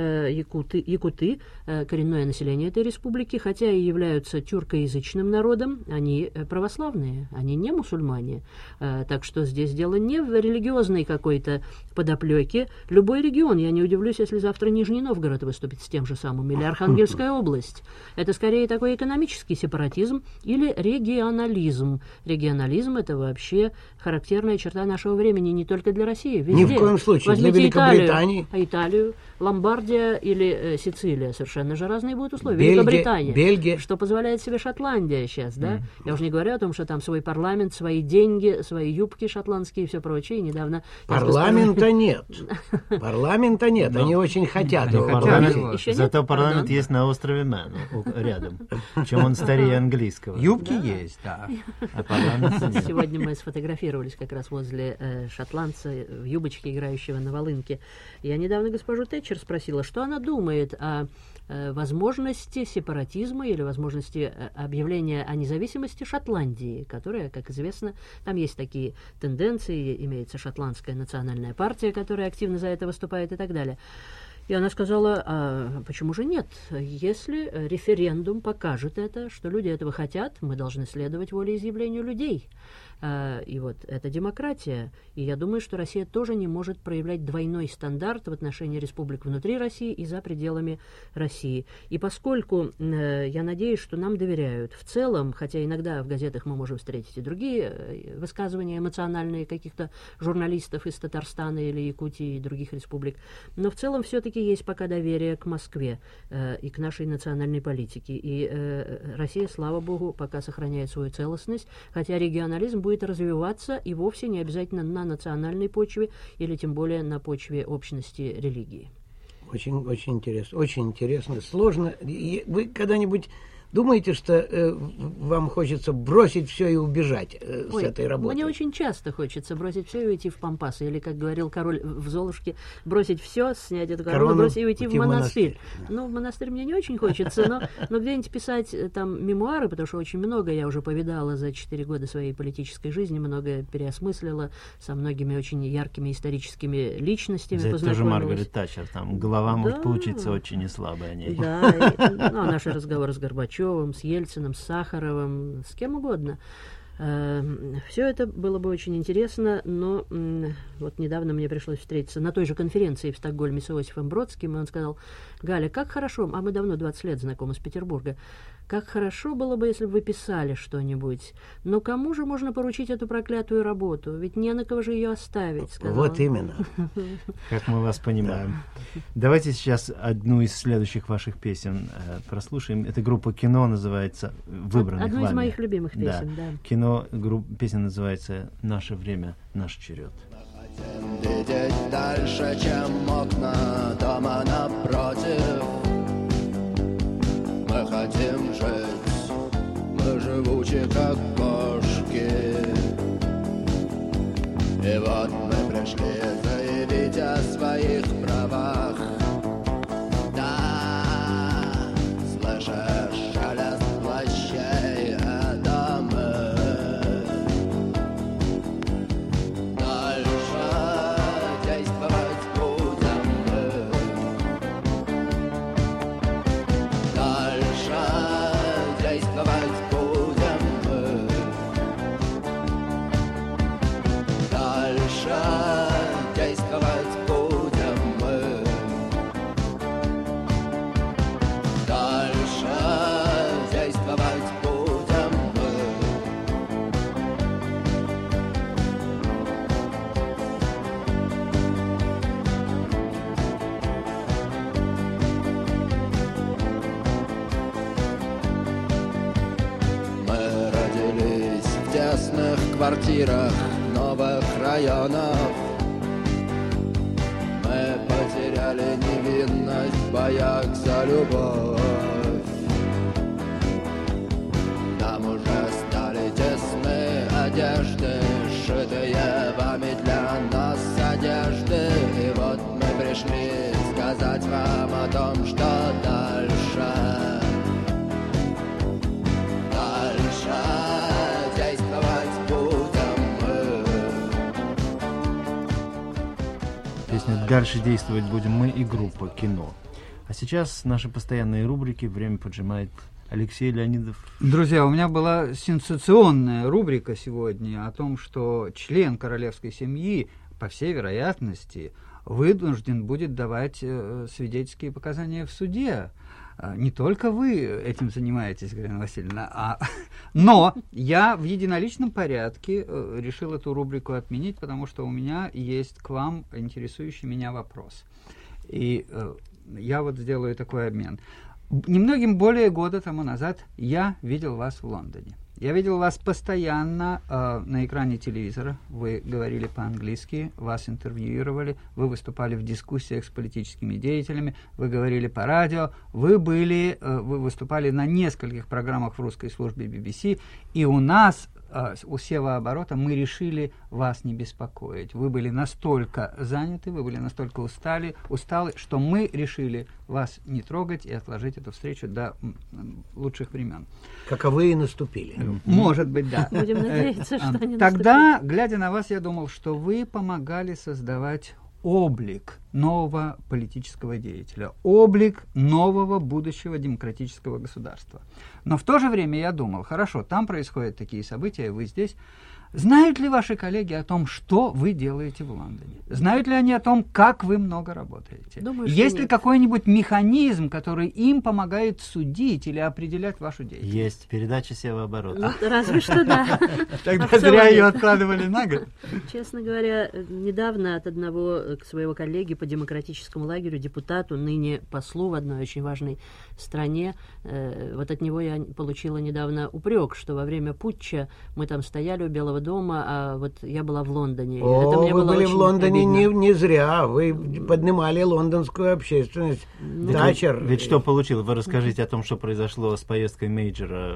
коренное население этой республики, хотя и являются тюркоязычным народом, они православные, они не мусульмане. Так что здесь дело не в религиозной какой-то подоплеке. Любой регион, я не удивлюсь, если завтра Нижний Новгород выступит с тем же самым, или Архангельская область. Это скорее такой экономический сепаратизм или регионализм. Регионализм – это вообще характерная черта нашего времени не только для России, везде. Ни в коем случае. Возьмите для Великобритании. Италию, Ломбардия или Сицилия. Совершенно же разные будут условия. Великобритания. Бельгия. Что позволяет себе Шотландия сейчас, да? Я уже не говорю о том, что там свой парламент, свои деньги, свои юбки шотландские и все прочее. И недавно... Парламента нет. Парламента нет. Они очень хотят его. Зато парламент есть на острове Мэн, рядом. Чем он старее английского. Юбки есть, да. А парламента нет. Сегодня мы сфотографировались как раз возле шотландца в юбочке, играющего на волынке. Я недавно госпожу Тэтчер спросила, что она думает о возможности сепаратизма или возможности объявления о независимости Шотландии, которая, как известно, там есть такие тенденции, имеется шотландская национальная партия, которая активно за это выступает и так далее. И она сказала, а почему же нет? Если референдум покажет это, что люди этого хотят, мы должны следовать волеизъявлению людей. И вот это демократия. И я думаю, что Россия тоже не может проявлять двойной стандарт в отношении республик внутри России и за пределами России. И поскольку я надеюсь, что нам доверяют в целом, хотя иногда в газетах мы можем встретить и другие высказывания эмоциональные каких-то журналистов из Татарстана или Якутии и других республик, но в целом все-таки есть пока доверие к Москве и к нашей национальной политике. И Россия, слава богу, пока сохраняет свою целостность, хотя регионализм будет развиваться и вовсе не обязательно на национальной почве или тем более на почве общности религии. Очень, очень интересно. Очень интересно. Сложно. Вы когда-нибудь думаете, что вам хочется бросить все и убежать с этой работы? Мне очень часто хочется бросить все и уйти в Пампасы. Или, как говорил король в «Золушке», бросить все, снять эту корону, бросить и уйти в монастырь. Ну, в монастырь мне не очень хочется, но где-нибудь писать там мемуары, потому что очень много я уже повидала за 4 года своей политической жизни, многое переосмыслила, со многими очень яркими историческими личностями познакомилась. Это же Маргарет Тэтчер, там голова может получиться очень неслабая о ней. Да, наши разговоры с Горбачевым, с Ельциным, с Сахаровым, с кем угодно. Все это было бы очень интересно, но вот недавно мне пришлось встретиться на той же конференции в Стокгольме с Иосифом Бродским, и он сказал: «Галя, как хорошо, а мы давно 20 лет знакомы с Петербурга, как хорошо было бы, если бы вы писали что-нибудь. Но кому же можно поручить эту проклятую работу? Ведь не на кого же ее оставить», сказал Вот он. именно. Как мы вас понимаем. Давайте сейчас одну из следующих ваших песен прослушаем. Эта группа «Кино» называется, выбранных Одну вами. из моих любимых песен, да. «Кино», песня называется «Наше время, наш черед». Видеть дальше, чем окна дома напротив. плечи, как кошки. И вот мы пришли заявить о своих правах. Да, слышишь шелест плащей, это мы. Дальше действовать будем мы. Дальше действовать будем мы. Дальше действовать будем мы. Дальше действовать будем мы. Мы родились в тесных квартирах новых районов. Мы потеряли невинность в боях за любовь. Нам уже стали тесны одежды, сшитые вами для нас одежды. И вот мы пришли сказать вам о том, что дальше. Дальше действовать будем мы. Песня «Дальше действовать будем мы» и группа «Кино». А сейчас наши постоянные рубрики «Время поджимает». Алексей Леонидов. Друзья, у меня была сенсационная рубрика сегодня о том, что член королевской семьи, по всей вероятности, вынужден будет давать свидетельские показания в суде. Не только вы этим занимаетесь, Галина Васильевна, но я в единоличном порядке решил эту рубрику отменить, потому что у меня есть к вам интересующий меня вопрос. И я вот сделаю такой обмен. Немногим более года тому назад я видел вас в Лондоне. Я видел вас постоянно на экране телевизора. Вы говорили по-английски, вас интервьюировали, вы выступали в дискуссиях с политическими деятелями, вы говорили по радио, вы выступали на нескольких программах в русской службе BBC, и у нас, у Севооборота, мы решили вас не беспокоить. Вы были настолько заняты, вы были настолько усталы, что мы решили вас не трогать и отложить эту встречу до лучших времен. Каковые наступили. Может быть, да. Будем надеяться, что они Тогда, глядя на вас, я думал, что вы помогали создавать облик нового политического деятеля, облик нового будущего демократического государства. Но в то же время я думал, хорошо, там происходят такие события, вы здесь. Знают ли ваши коллеги о том, что вы делаете в Лондоне? Знают ли они о том, как вы много работаете? Думаю, что есть ли нет. какой-нибудь механизм, который им помогает судить или определять вашу деятельность? Есть передача «Севооборот». Ну, разве что да. Тогда А в целом зря ее нет. откладывали на год. Честно говоря, недавно от одного своего коллеги по демократическому лагерю, депутату, ныне послу в одной очень важной стране, вот от него я получила недавно упрек, что во время путча мы там стояли у Белого дома, а вот я была в Лондоне. И это мне Вы было были в очень Лондоне обидно. не зря, вы поднимали лондонскую общественность. Тачер. Ведь что получил? Вы расскажите о том, что произошло с поездкой Мейджора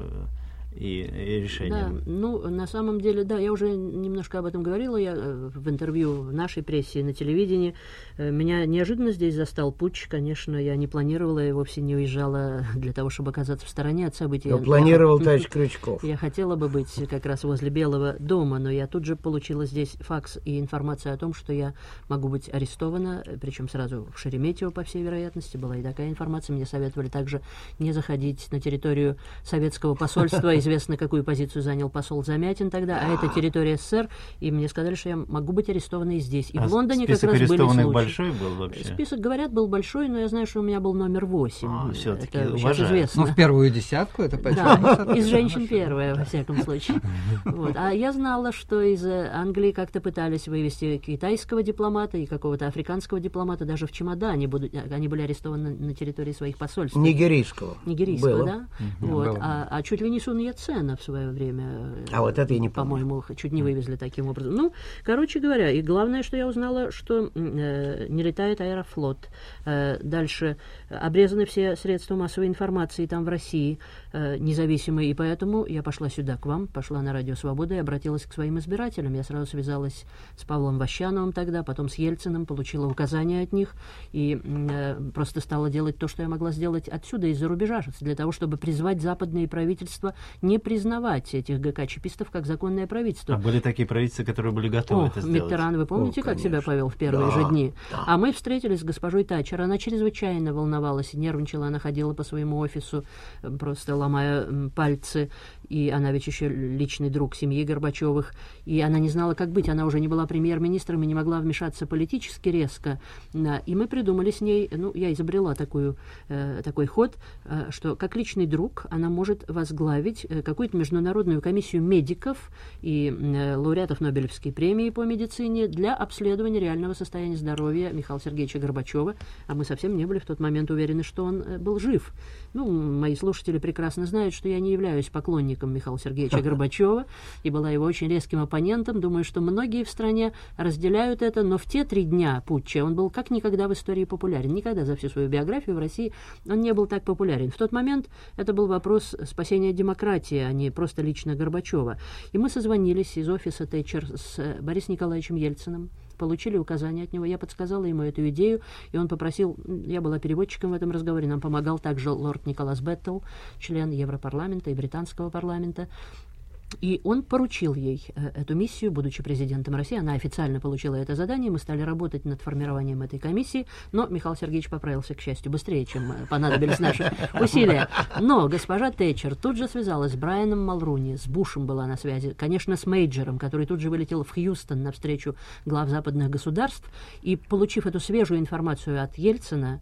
и Да, решением. ну, на самом деле, да, я уже немножко об этом говорила, я в интервью в нашей прессе и на телевидении. Меня неожиданно здесь застал путч, конечно, я не планировала и вовсе не уезжала для того, чтобы оказаться в стороне от событий. Я планировал тач Крючков. Я хотела бы быть как раз возле Белого дома, но я тут же получила здесь факс и информацию о том, что я могу быть арестована, причем сразу в Шереметьево, по всей вероятности, была и такая информация. Мне советовали также не заходить на территорию советского посольства. Известно, какую позицию занял посол Замятин тогда, а это территория СССР, и мне сказали, что я могу быть арестована и здесь. И в Лондоне как список раз были арестованных случаи. большой был вообще? Список, говорят, был большой, но я знаю, что у меня был номер 8. всё-таки Это сейчас уважаю. известно. Ну, в первую десятку это почти. Да, из женщин первая, во всяком случае. Вот. А я знала, что из Англии как-то пытались вывести китайского дипломата и какого-то африканского дипломата даже в чемодане. Они были арестованы на территории своих посольств. Нигерийского. Нигерийского, Было. да? Вот. Было. А чуть ли не Сун Яцен Герцена в свое время. А вот это я не помню. По-моему, чуть не вывезли таким образом. Ну, короче говоря, и главное, что я узнала, что не летает Аэрофлот. Дальше обрезаны все средства массовой информации там в России, независимые, и поэтому я пошла сюда к вам, пошла на Радио Свобода и обратилась к своим избирателям. Я сразу связалась с Павлом Ващановым тогда, потом с Ельциным, получила указания от них и просто стала делать то, что я могла сделать отсюда, из-за рубежа, для того, чтобы призвать западные правительства не признавать этих ГК-чипистов как законное правительство. А были такие правительства, которые были готовы это сделать? Миттеран, вы помните, как себя повел в первые же дни? Да. А мы встретились с госпожой Тэтчер. Она чрезвычайно волновалась и нервничала. Она ходила по своему офису, просто ломая пальцы. И она ведь еще личный друг семьи Горбачевых. И она не знала, как быть. Она уже не была премьер-министром и не могла вмешаться политически резко. И мы придумали с ней, я изобрела такой ход, что как личный друг она может возглавить какую-то международную комиссию медиков и лауреатов Нобелевской премии по медицине для обследования реального состояния здоровья Михаила Сергеевича Горбачева. А мы совсем не были в тот момент уверены, что он был жив. Мои слушатели прекрасно знают, что я не являюсь поклонником Михаила Сергеевича Горбачева и была его очень резким оппонентом. Думаю, что многие в стране разделяют это, но в те 3 дня путча он был как никогда в истории популярен. Никогда за всю свою биографию в России он не был так популярен. В тот момент это был вопрос спасения демократии, а не просто лично Горбачева. И мы созвонились из офиса Тэтчер с Борисом Николаевичем Ельциным, получили указания от него, я подсказала ему эту идею, и он попросил, я была переводчиком в этом разговоре, нам помогал также лорд Николас Беттл, член Европарламента и британского парламента. И он поручил ей эту миссию, будучи президентом России. Она официально получила это задание. Мы стали работать над формированием этой комиссии. Но Михаил Сергеевич поправился, к счастью, быстрее, чем понадобились наши усилия. Но госпожа Тэтчер тут же связалась с Брайаном Малруни, с Бушем была на связи, конечно, с Мейджером, который тут же вылетел в Хьюстон на встречу глав западных государств. И, получив эту свежую информацию от Ельцина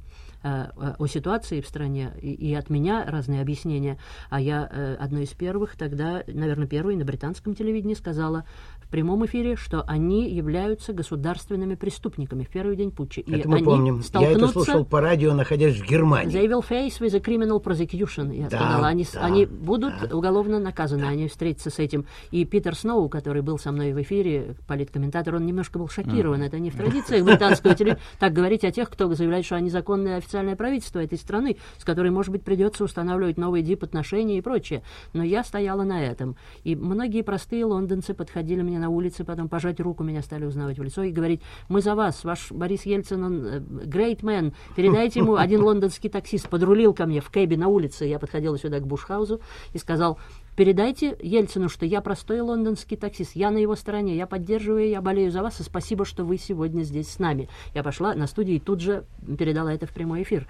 о ситуации в стране и от меня разные объяснения, а я одной из первых тогда, наверное, первой на британском телевидении сказала в прямом эфире, что они являются государственными преступниками в первый день путча. И это мы они помним. Я это слушал по радио, находясь в Германии. They will face with a criminal prosecution, я сказала. Они будут уголовно наказаны, они встретятся с этим. И Питер Сноу, который был со мной в эфире, политкомментатор, он немножко был шокирован. Это не в традициях британского телевидения так говорить о тех, кто заявляет, что они законные официальное правительство этой страны, с которой, может быть, придется устанавливать новые дипотношения и прочее. Но я стояла на этом. И многие простые лондонцы подходили мне на улице, потом пожать руку, меня стали узнавать в лицо и говорить: мы за вас, ваш Борис Ельцин, он great man, передайте ему. Один лондонский таксист подрулил ко мне в кэбе на улице, я подходила сюда к Бушхаузу и сказал: передайте Ельцину, что я простой лондонский таксист, я на его стороне, я поддерживаю, я болею за вас, и спасибо, что вы сегодня здесь с нами. Я пошла на студию и тут же передала это в прямой эфир.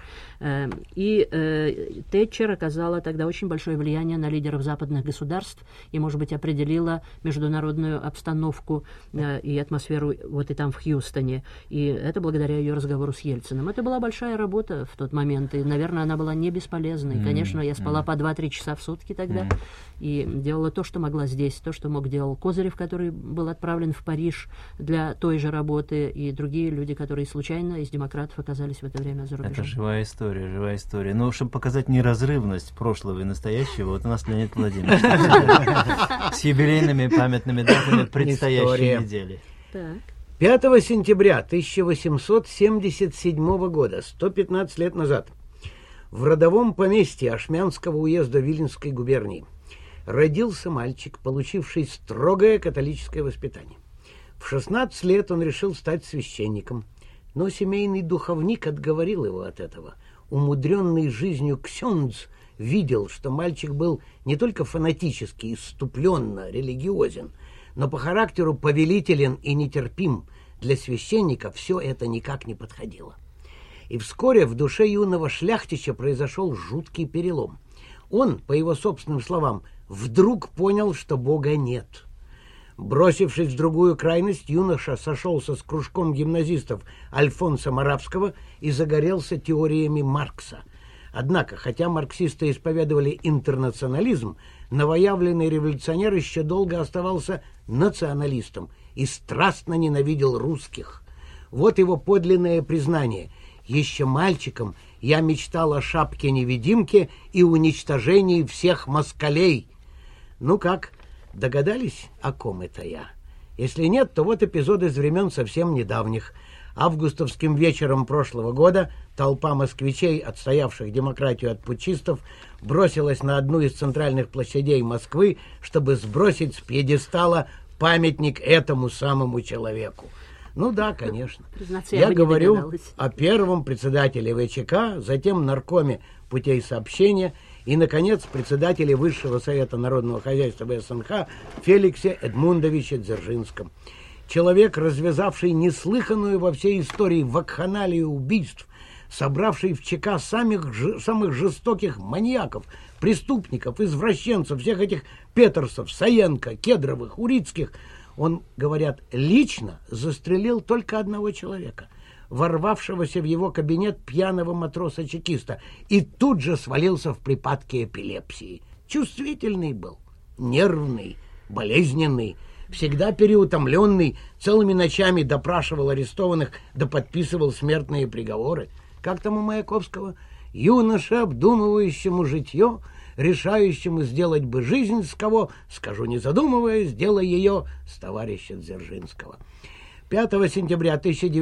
И Тэтчер оказала тогда очень большое влияние на лидеров западных государств и, может быть, определила международную обстановку и атмосферу вот и там в Хьюстоне. И это благодаря ее разговору с Ельциным. Это была большая работа в тот момент, и, наверное, она была не бесполезной. Конечно, я спала по 2-3 часа в сутки тогда. И делала то, что могла здесь, то, что мог делал Козырев, который был отправлен в Париж для той же работы, и другие люди, которые случайно из демократов оказались в это время за рубежом. Это живая история, живая история. Но чтобы показать неразрывность прошлого и настоящего, вот у нас Леонид Владимирович с юбилейными памятными датами предстоящей недели. 5 сентября 1877 года, 115 лет назад, в родовом поместье Ашмянского уезда Виленской губернии родился мальчик, получивший строгое католическое воспитание. В 16 лет он решил стать священником, но семейный духовник отговорил его от этого. Умудренный жизнью ксёндз видел, что мальчик был не только фанатически, исступленно религиозен, но по характеру повелителен и нетерпим. Для священника все это никак не подходило. И вскоре в душе юного шляхтича произошел жуткий перелом. Он, по его собственным словам, вдруг понял, что Бога нет. Бросившись в другую крайность, юноша сошелся с кружком гимназистов Альфонса Моравского и загорелся теориями Маркса. Однако, хотя марксисты исповедовали интернационализм, новоявленный революционер еще долго оставался националистом и страстно ненавидел русских. Вот его подлинное признание: «Еще мальчиком я мечтал о шапке-невидимке и уничтожении всех москалей». Ну как, догадались, о ком это я? Если нет, то вот эпизод из времен совсем недавних. Августовским вечером прошлого года толпа москвичей, отстоявших демократию от путчистов, бросилась на одну из центральных площадей Москвы, чтобы сбросить с пьедестала памятник этому самому человеку. Ну да, конечно. Признаться, Я бы не говорю догадалась. о первом председателе ВЧК, затем наркоме путей сообщения и, наконец, председателе Высшего совета народного хозяйства СНХ Феликсе Эдмундовиче Дзержинском. Человек, развязавший неслыханную во всей истории вакханалию убийств, собравший в ЧК самых жестоких маньяков, преступников, извращенцев, всех этих Петерсов, Саенко, Кедровых, Урицких. Он, говорят, лично застрелил только одного человека, ворвавшегося в его кабинет пьяного матроса-чекиста, и тут же свалился в припадке эпилепсии. Чувствительный был, нервный, болезненный, всегда переутомленный, целыми ночами допрашивал арестованных, да подписывал смертные приговоры. Как там у Маяковского? «Юноше, обдумывающему житье, решающему сделать бы жизнь с кого, скажу не задумываясь, сделай ее с товарища Дзержинского». 5 сентября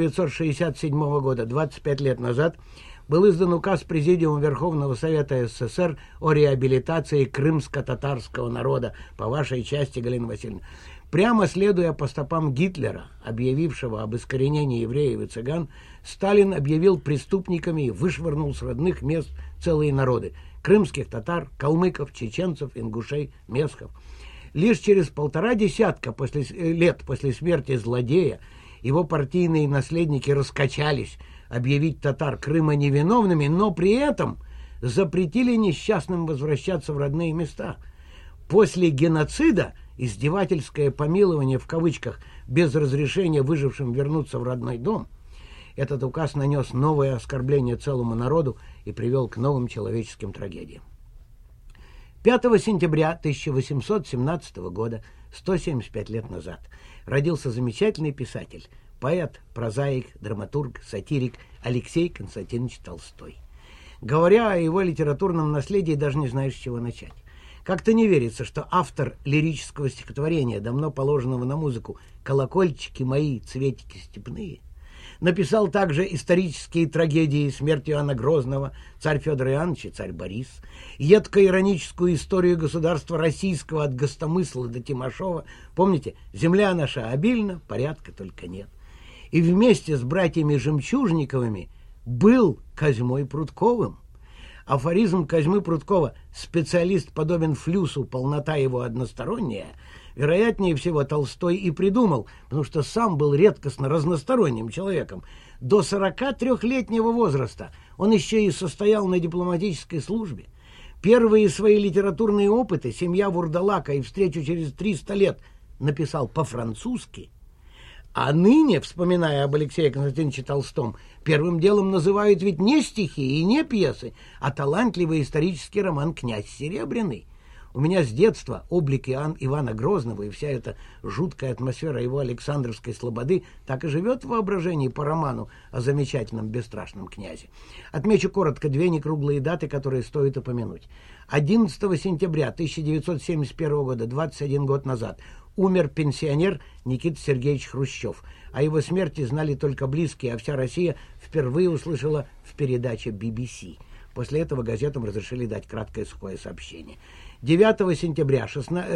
1967 года, 25 лет назад, был издан указ Президиума Верховного Совета СССР о реабилитации крымско-татарского народа, по вашей части, Галина Васильевна. Прямо следуя по стопам Гитлера, объявившего об искоренении евреев и цыган, Сталин объявил преступниками и вышвырнул с родных мест целые народы – крымских татар, калмыков, чеченцев, ингушей, месхов. Лишь через 1,5 десятка лет после смерти злодея его партийные наследники раскачались объявить татар Крыма невиновными, но при этом запретили несчастным возвращаться в родные места. После геноцида издевательское помилование в кавычках без разрешения выжившим вернуться в родной дом, этот указ нанес новое оскорбление целому народу и привел к новым человеческим трагедиям. 5 сентября 1817 года, 175 лет назад, родился замечательный писатель, поэт, прозаик, драматург, сатирик Алексей Константинович Толстой. Говоря о его литературном наследии, даже не знаешь, с чего начать. Как-то не верится, что автор лирического стихотворения, давно положенного на музыку «Колокольчики мои, цветики степные», написал также исторические трагедии «Смерть Иоанна Грозного», «Царь Федор Иоаннович» и «Царь Борис», едко-ироническую историю государства российского от Гостомысла до Тимошова. Помните, «Земля наша обильна, порядка только нет». И вместе с братьями Жемчужниковыми был Козьмой Прудковым. Афоризм Козьмы Прудкова «Специалист подобен флюсу, полнота его односторонняя» вероятнее всего Толстой и придумал, потому что сам был редкостно разносторонним человеком. До 43-летнего возраста он еще и состоял на дипломатической службе. Первые свои литературные опыты «Семья Вурдалака» и «Встречу через 300 лет» написал по-французски. А ныне, вспоминая об Алексее Константиновиче Толстом, первым делом называют ведь не стихи и не пьесы, а талантливый исторический роман «Князь Серебряный». У меня с детства облик Ивана Грозного и вся эта жуткая атмосфера его Александровской слободы так и живет в воображении по роману о замечательном бесстрашном князе. Отмечу коротко 2 некруглые даты, которые стоит упомянуть. 11 сентября 1971 года, 21 год назад, умер пенсионер Никита Сергеевич Хрущев. О его смерти знали только близкие, а вся Россия впервые услышала в передаче BBC. После этого газетам разрешили дать краткое сухое сообщение. 9 сентября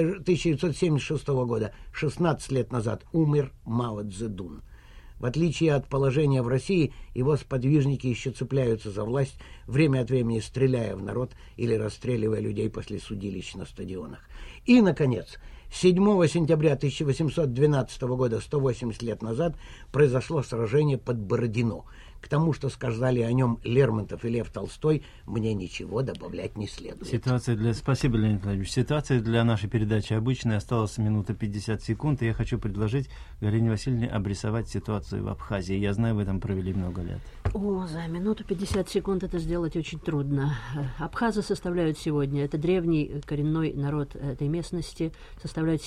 1976 года, 16 лет назад, умер Мао Цзэдун. В отличие от положения в России, его сподвижники еще цепляются за власть, время от времени стреляя в народ или расстреливая людей после судилищ на стадионах. И, наконец, 7 сентября 1812 года, 180 лет назад, произошло сражение под Бородино. К тому, что сказали о нем Лермонтов и Лев Толстой, мне ничего добавлять не следует. Спасибо, Леонид Владимирович. Ситуация для нашей передачи обычная. Осталось минута 50 секунд, и я хочу предложить Галине Васильевне обрисовать ситуацию в Абхазии. Я знаю, вы там провели много лет. За минуту 50 секунд это сделать очень трудно. Абхазы составляют сегодня, это древний коренной народ этой местности, составляют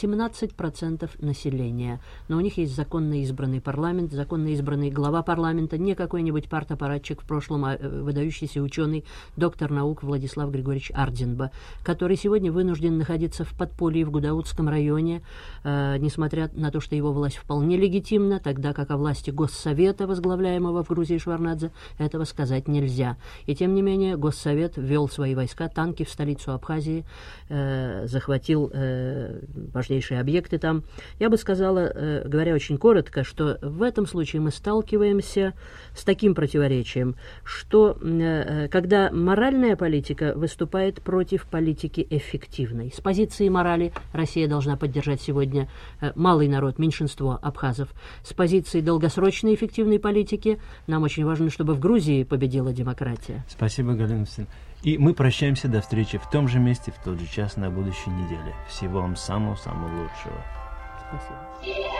17% населения. Но у них есть законно избранный парламент, законно избранный глава парламента, не какой-нибудь какой-нибудь партаппаратчик, в прошлом выдающийся ученый, доктор наук Владислав Григорьевич Арденба, который сегодня вынужден находиться в подполье в Гудаутском районе, несмотря на то, что его власть вполне легитимна, тогда как о власти Госсовета, возглавляемого в Грузии Шварнадзе, этого сказать нельзя. И тем не менее Госсовет ввел свои войска, танки в столицу Абхазии, захватил важнейшие объекты там. Я бы сказала, говоря очень коротко, что в этом случае мы сталкиваемся с таким противоречием, что когда моральная политика выступает против политики эффективной. С позиции морали Россия должна поддержать сегодня малый народ, меньшинство абхазов. С позиции долгосрочной эффективной политики нам очень важно, чтобы в Грузии победила демократия. Спасибо, Галина Васильевна. И мы прощаемся до встречи в том же месте, в тот же час на будущей неделе. Всего вам самого-самого лучшего. Спасибо.